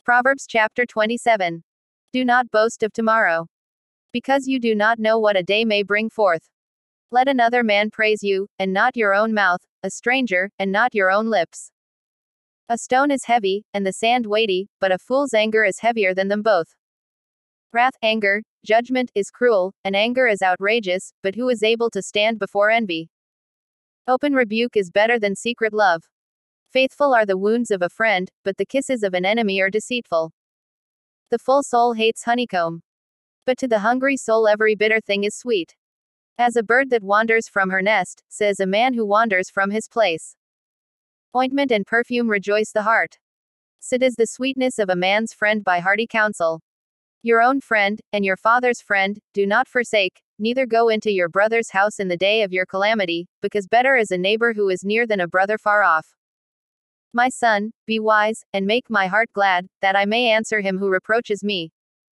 Proverbs chapter 27. Do not boast of tomorrow, because you do not know what a day may bring forth. Let another man praise you, and not your own mouth, a stranger, and not your own lips. A stone is heavy, and the sand weighty, but a fool's anger is heavier than them both. Wrath, anger, judgment, is cruel, and anger is outrageous, but who is able to stand before envy? Open rebuke is better than secret love. Faithful are the wounds of a friend, but the kisses of an enemy are deceitful. The full soul hates honeycomb, but to the hungry soul every bitter thing is sweet. As a bird that wanders from her nest, says a man who wanders from his place. Ointment and perfume rejoice the heart. So does the sweetness of a man's friend by hearty counsel. Your own friend, and your father's friend, do not forsake, neither go into your brother's house in the day of your calamity, because better is a neighbor who is near than a brother far off. My son, be wise, and make my heart glad, that I may answer him who reproaches me.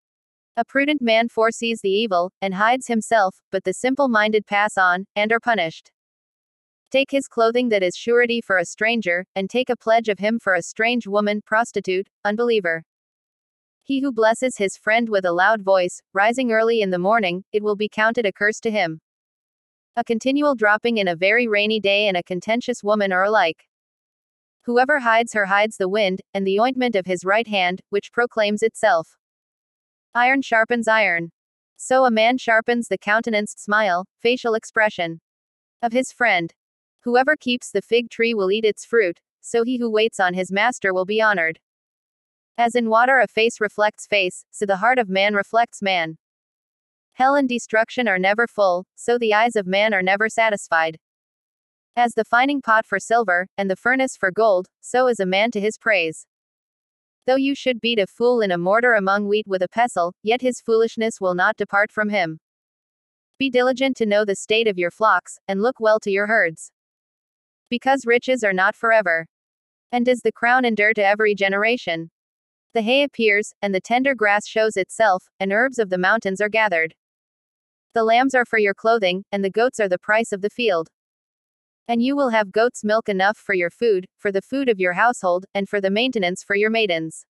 A prudent man foresees the evil, and hides himself, but the simple-minded pass on, and are punished. Take his clothing that is surety for a stranger, and take a pledge of him for a strange woman, prostitute, unbeliever. He who blesses his friend with a loud voice, rising early in the morning, it will be counted a curse to him. A continual dropping in a very rainy day and a contentious woman are alike. Whoever hides her hides the wind, and the ointment of his right hand, which proclaims itself. Iron sharpens iron. So a man sharpens the countenance, smile, facial expression of his friend. Whoever keeps the fig tree will eat its fruit, so he who waits on his master will be honored. As in water a face reflects face, so the heart of man reflects man. Hell and destruction are never full, so the eyes of man are never satisfied. As the fining pot for silver, and the furnace for gold, so is a man to his praise. Though you should beat a fool in a mortar among wheat with a pestle, yet his foolishness will not depart from him. Be diligent to know the state of your flocks, and look well to your herds. Because riches are not forever. And does the crown endure to every generation? The hay appears, and the tender grass shows itself, and herbs of the mountains are gathered. The lambs are for your clothing, and the goats are the price of the field. And you will have goat's milk enough for your food, for the food of your household, and for the maintenance for your maidens.